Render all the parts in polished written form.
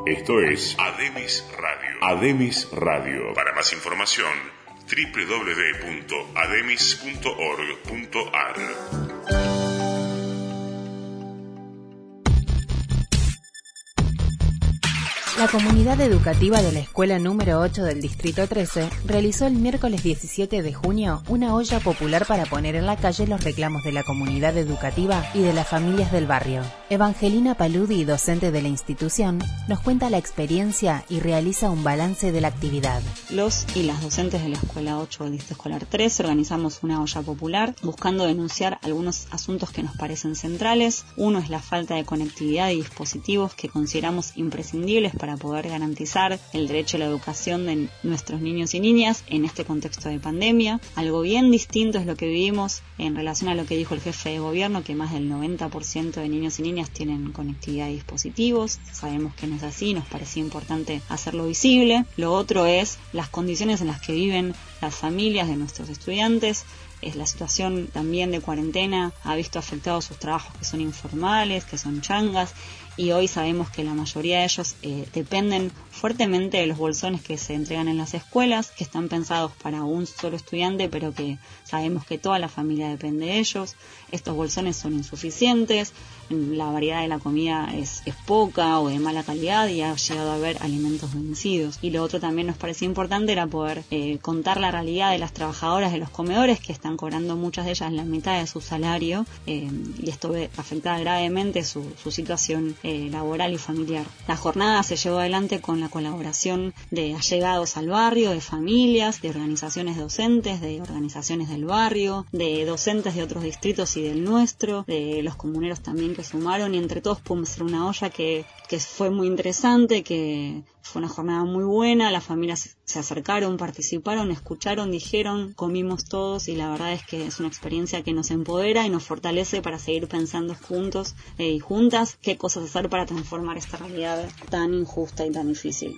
Esto es Ademis Radio. Ademis Radio. Para más información, www.ademis.org.ar. La comunidad educativa de la escuela número 8 del Distrito 13 realizó el miércoles 17 de junio una olla popular para poner en la calle los reclamos de la comunidad educativa y de las familias del barrio. Evangelina Paludi, docente de la institución, nos cuenta la experiencia y realiza un balance de la actividad. Los y las docentes de la escuela 8 del Distrito Escolar 13 organizamos una olla popular buscando denunciar algunos asuntos que nos parecen centrales. Uno es la falta de conectividad y dispositivos que consideramos imprescindibles para poder garantizar el derecho a la educación de nuestros niños y niñas en este contexto de pandemia. Algo bien distinto es lo que vivimos en relación a lo que dijo el jefe de gobierno, que más del 90% de niños y niñas tienen conectividad y dispositivos. Sabemos que no es así, nos parecía importante hacerlo visible. Lo otro es las condiciones en las que viven las familias de nuestros estudiantes. Es la situación también de cuarentena ha visto afectados sus trabajos que son informales, que son changas, y hoy sabemos que la mayoría de ellos dependen fuertemente de los bolsones que se entregan en las escuelas, que están pensados para un solo estudiante, pero que sabemos que toda la familia depende de ellos. Estos bolsones son insuficientes, la variedad de la comida es poca o de mala calidad y ha llegado a haber alimentos vencidos. Y lo otro también nos parecía importante era poder contar la realidad de las trabajadoras de los comedores, que están cobrando muchas de ellas la mitad de su salario, y esto afecta gravemente su situación laboral y familiar. La jornada se llevó adelante con la colaboración de allegados al barrio, de familias, de organizaciones docentes, de organizaciones del barrio, de docentes de otros distritos y del nuestro, de los comuneros también que sumaron, y entre todos pudimos hacer una olla que fue muy interesante, que fue una jornada muy buena. Las familias se acercaron, participaron, escucharon, dijeron, comimos todos, y la verdad es que es una experiencia que nos empodera y nos fortalece para seguir pensando juntos y juntas qué cosas hacer para transformar esta realidad tan injusta y tan difícil.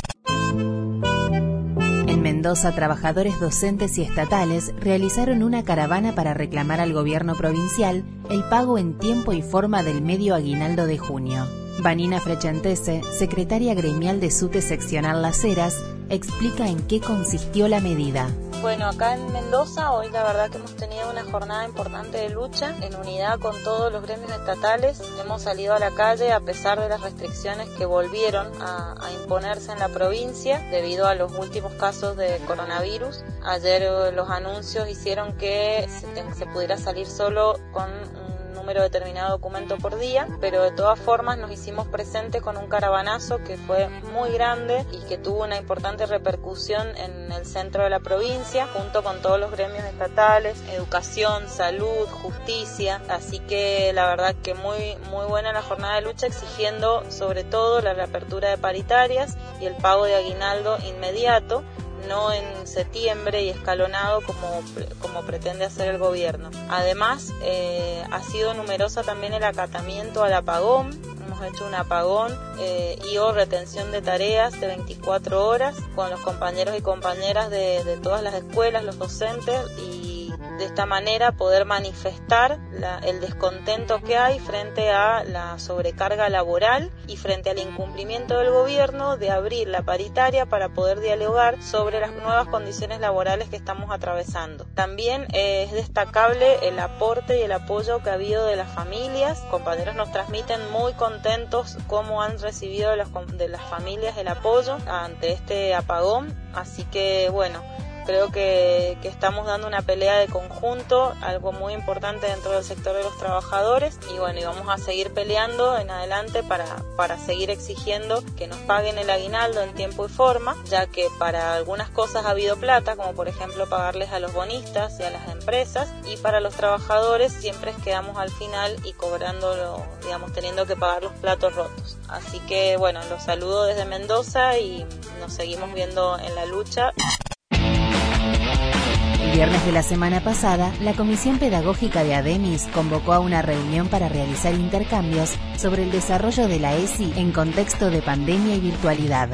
En Mendoza, trabajadores docentes y estatales realizaron una caravana para reclamar al gobierno provincial el pago en tiempo y forma del medio aguinaldo de junio. Vanina Frechentese, secretaria gremial de SUTE seccional Las Heras, explica en qué consistió la medida. Bueno, acá en Mendoza hoy la verdad que hemos tenido una jornada importante de lucha en unidad con todos los gremios estatales. Hemos salido a la calle a pesar de las restricciones que volvieron a imponerse en la provincia debido a los últimos casos de coronavirus. Ayer los anuncios hicieron que se pudiera salir solo con un número determinado de documento por día, pero de todas formas nos hicimos presentes con un caravanazo que fue muy grande y que tuvo una importante repercusión en el centro de la provincia, junto con todos los gremios estatales, educación, salud, justicia. Así que la verdad que muy buena la jornada de lucha, exigiendo sobre todo la reapertura de paritarias y el pago de aguinaldo inmediato, no en septiembre y escalonado como pretende hacer el gobierno. Además, ha sido numerosa también el acatamiento al apagón. Hemos hecho un apagón y o retención de tareas de 24 horas con los compañeros y compañeras de todas las escuelas, los docentes, y de esta manera poder manifestar el descontento que hay frente a la sobrecarga laboral y frente al incumplimiento del gobierno de abrir la paritaria para poder dialogar sobre las nuevas condiciones laborales que estamos atravesando. También es destacable el aporte y el apoyo que ha habido de las familias. Compañeros nos transmiten muy contentos cómo han recibido de las familias el apoyo ante este apagón. Así que bueno, creo que estamos dando una pelea de conjunto, algo muy importante dentro del sector de los trabajadores, y bueno, y vamos a seguir peleando en adelante para seguir exigiendo que nos paguen el aguinaldo en tiempo y forma, ya que para algunas cosas ha habido plata, como por ejemplo pagarles a los bonistas y a las empresas, y para los trabajadores siempre quedamos al final y cobrándolo, digamos, teniendo que pagar los platos rotos. Así que bueno, los saludo desde Mendoza y nos seguimos viendo en la lucha. El viernes de la semana pasada, la Comisión Pedagógica de Ademis convocó a una reunión para realizar intercambios sobre el desarrollo de la ESI en contexto de pandemia y virtualidad.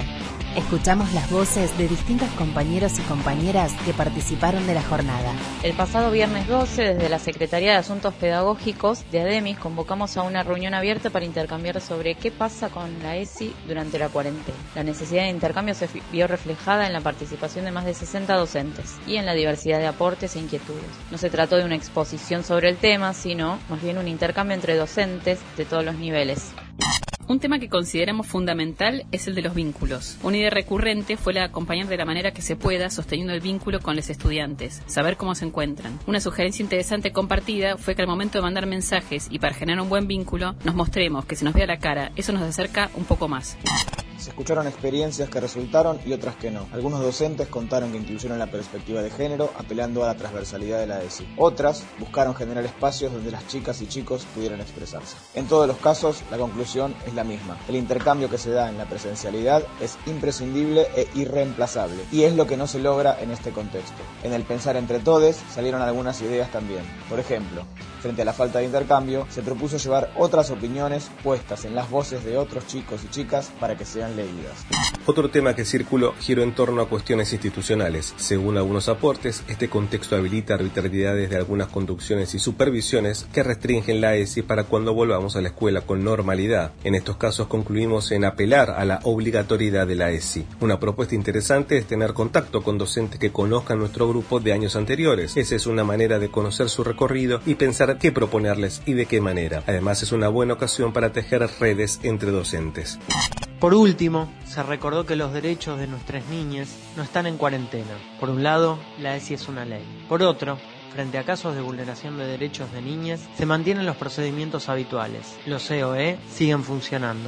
Escuchamos las voces de distintos compañeros y compañeras que participaron de la jornada. El pasado viernes 12, desde la Secretaría de Asuntos Pedagógicos de ADEMIS, convocamos a una reunión abierta para intercambiar sobre qué pasa con la ESI durante la cuarentena. La necesidad de intercambio se vio reflejada en la participación de más de 60 docentes y en la diversidad de aportes e inquietudes. No se trató de una exposición sobre el tema, sino más bien un intercambio entre docentes de todos los niveles. Un tema que consideramos fundamental es el de los vínculos. Una idea recurrente fue la de acompañar de la manera que se pueda, sosteniendo el vínculo con los estudiantes, saber cómo se encuentran. Una sugerencia interesante compartida fue que al momento de mandar mensajes y para generar un buen vínculo, nos mostremos, que se nos vea la cara. Eso nos acerca un poco más. Se escucharon experiencias que resultaron y otras que no. Algunos docentes contaron que incluyeron la perspectiva de género, apelando a la transversalidad de la ESI. Otras buscaron generar espacios donde las chicas y chicos pudieran expresarse. En todos los casos, la conclusión es la misma. El intercambio que se da en la presencialidad es imprescindible e irreemplazable, y es lo que no se logra en este contexto. En el pensar entre todes salieron algunas ideas también. Por ejemplo, frente a la falta de intercambio, se propuso llevar otras opiniones puestas en las voces de otros chicos y chicas para que sean leídas. Otro tema que circuló giró en torno a cuestiones institucionales. Según algunos aportes, este contexto habilita arbitrariedades de algunas conducciones y supervisiones que restringen la ESI para cuando volvamos a la escuela con normalidad. En estos casos concluimos en apelar a la obligatoriedad de la ESI. Una propuesta interesante es tener contacto con docentes que conozcan nuestro grupo de años anteriores. Esa es una manera de conocer su recorrido y pensar qué proponerles y de qué manera. Además, es una buena ocasión para tejer redes entre docentes. Por último, se recordó que los derechos de nuestras niñas no están en cuarentena. Por un lado, la ESI es una ley. Por otro, frente a casos de vulneración de derechos de niñas, se mantienen los procedimientos habituales. Los COE siguen funcionando.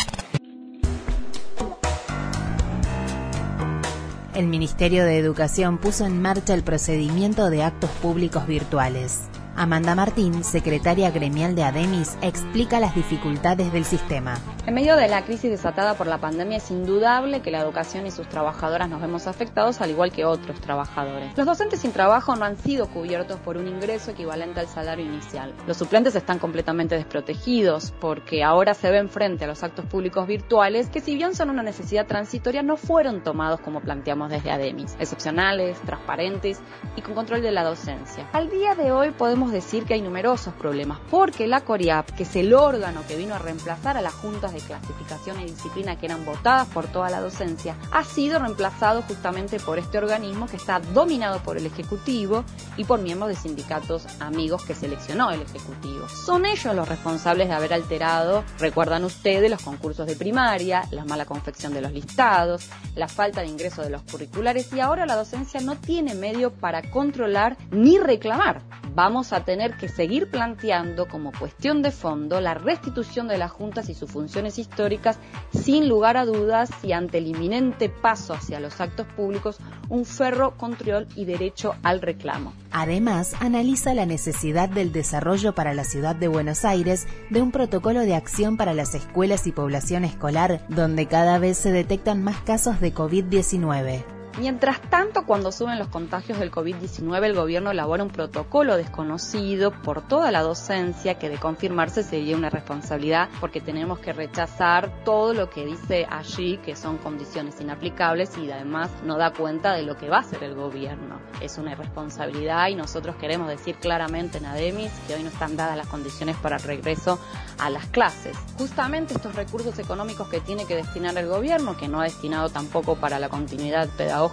El Ministerio de Educación puso en marcha el procedimiento de actos públicos virtuales. Amanda Martín, secretaria gremial de ADEMIS, explica las dificultades del sistema. En medio de la crisis desatada por la pandemia es indudable que la educación y sus trabajadoras nos vemos afectados al igual que otros trabajadores. Los docentes sin trabajo no han sido cubiertos por un ingreso equivalente al salario inicial. Los suplentes están completamente desprotegidos porque ahora se ven frente a los actos públicos virtuales que, si bien son una necesidad transitoria, no fueron tomados como planteamos desde ADEMIS, excepcionales, transparentes y con control de la docencia. Al día de hoy podemos decir que hay numerosos problemas porque la CORIAP, que es el órgano que vino a reemplazar a las juntas de clasificación y disciplina que eran votadas por toda la docencia, ha sido reemplazado justamente por este organismo que está dominado por el Ejecutivo y por miembros de sindicatos amigos que seleccionó el Ejecutivo. Son ellos los responsables de haber alterado, recuerdan ustedes, los concursos de primaria, la mala confección de los listados, la falta de ingreso de los curriculares, y ahora la docencia no tiene medio para controlar ni reclamar. Vamos a tener que seguir planteando como cuestión de fondo la restitución de las juntas y sus funciones históricas, sin lugar a dudas, y ante el inminente paso hacia los actos públicos, un ferro control y derecho al reclamo. Además, analiza la necesidad del desarrollo para la ciudad de Buenos Aires de un protocolo de acción para las escuelas y población escolar, donde cada vez se detectan más casos de COVID-19. Mientras tanto, cuando suben los contagios del COVID-19, el gobierno elabora un protocolo desconocido por toda la docencia que, de confirmarse, sería una responsabilidad porque tenemos que rechazar todo lo que dice allí, que son condiciones inaplicables, y además no da cuenta de lo que va a hacer el gobierno. Es una irresponsabilidad y nosotros queremos decir claramente en ADEMIS que hoy no están dadas las condiciones para el regreso a las clases. Justamente estos recursos económicos que tiene que destinar el gobierno, que no ha destinado tampoco para la continuidad pedagógica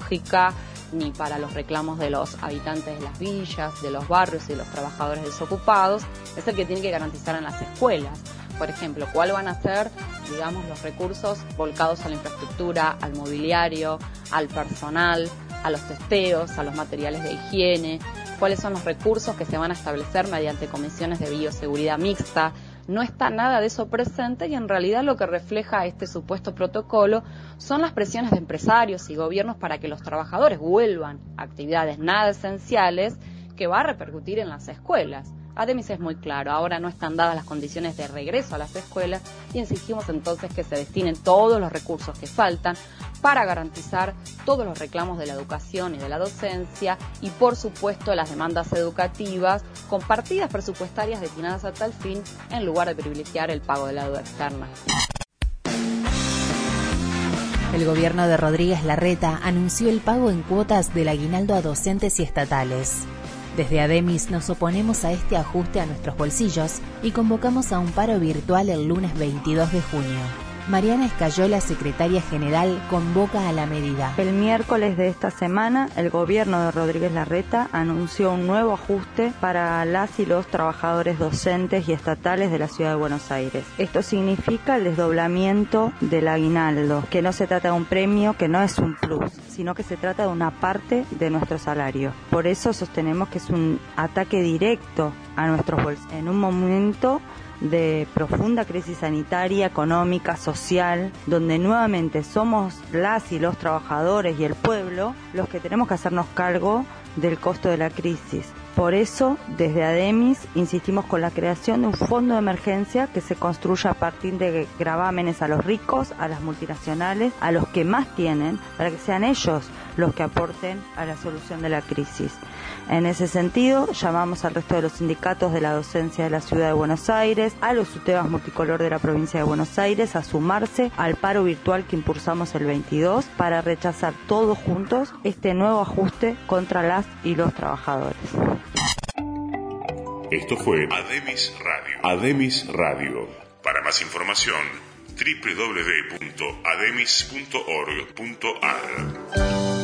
ni para los reclamos de los habitantes de las villas, de los barrios y de los trabajadores desocupados, es el que tiene que garantizar en las escuelas. Por ejemplo, ¿cuál van a ser, digamos, los recursos volcados a la infraestructura, al mobiliario, al personal, a los testeos, a los materiales de higiene? ¿Cuáles son los recursos que se van a establecer mediante comisiones de bioseguridad mixta? No está nada de eso presente, y en realidad lo que refleja este supuesto protocolo son las presiones de empresarios y gobiernos para que los trabajadores vuelvan a actividades nada esenciales, que va a repercutir en las escuelas. ADEMIS es muy claro, ahora no están dadas las condiciones de regreso a las escuelas y exigimos entonces que se destinen todos los recursos que faltan para garantizar todos los reclamos de la educación y de la docencia, y por supuesto las demandas educativas con partidas presupuestarias destinadas a tal fin, en lugar de privilegiar el pago de la deuda externa. El El gobierno de Rodríguez Larreta anunció el pago en cuotas del aguinaldo a docentes y estatales. Desde ADEMIS nos oponemos a este ajuste a nuestros bolsillos y convocamos a un paro virtual el lunes 22 de junio. Mariana Escayola, secretaria general, convoca a la medida. El miércoles de esta semana, el gobierno de Rodríguez Larreta anunció un nuevo ajuste para las y los trabajadores docentes y estatales de la Ciudad de Buenos Aires. Esto significa el desdoblamiento del aguinaldo, que no se trata de un premio, que no es un plus, sino que se trata de una parte de nuestro salario. Por eso sostenemos que es un ataque directo a nuestros bolsillos en un momento de profunda crisis sanitaria, económica, social, donde nuevamente somos las y los trabajadores y el pueblo los que tenemos que hacernos cargo del costo de la crisis. Por eso, desde ADEMIS, insistimos con la creación de un fondo de emergencia que se construya a partir de gravámenes a los ricos, a las multinacionales, a los que más tienen, para que sean ellos los que aporten a la solución de la crisis. En ese sentido, llamamos al resto de los sindicatos de la docencia de la Ciudad de Buenos Aires, a los UTEBAs multicolor de la provincia de Buenos Aires, a sumarse al paro virtual que impulsamos el 22 para rechazar todos juntos este nuevo ajuste contra las y los trabajadores. Esto fue ADEMIS Radio. ADEMIS Radio. Para más información, www.ademis.org.ar.